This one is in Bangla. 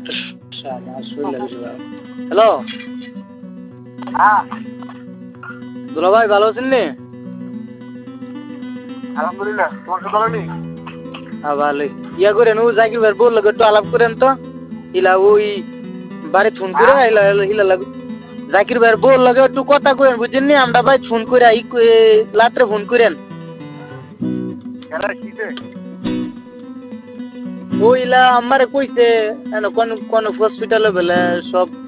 হ্যালো, হ্যাঁ দুলা ভাই ভালো আছেন নি? আলহামদুলিল্লাহ, তোমার কি ভালো নেই? হ্যাঁ ভালোই। ইয়া করেন, ও জাকির ভাই বললো একটু আলাপ করেন তো। ইলা ওই বাড়ি ফোন করে ইলা ইলা লাগু জাকির ভাই বল লাগে একটু কথা করেন বুঝছেন নি? আমরা ভাই ফোন করে রাত্রে ফোন করেন। খেলা কিসে? ওইলা আমারে কইছে কোন কোন হসপিটালে বলে সব